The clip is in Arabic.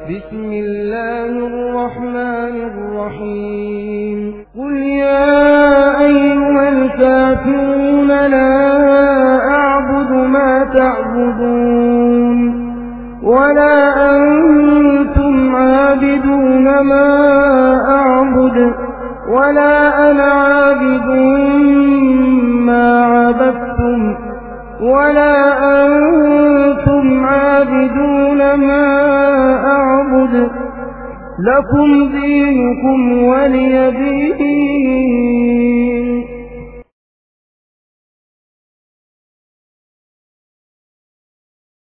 بسم الله الرحمن الرحيم قل يا أيها الكافرون لا أعبد ما تعبدون ولا أنتم عابدون ما أعبد ولا أنا عابد ما عبدتم ولا أنتم عابدون ما أعبد لكم دينكم ولي دين.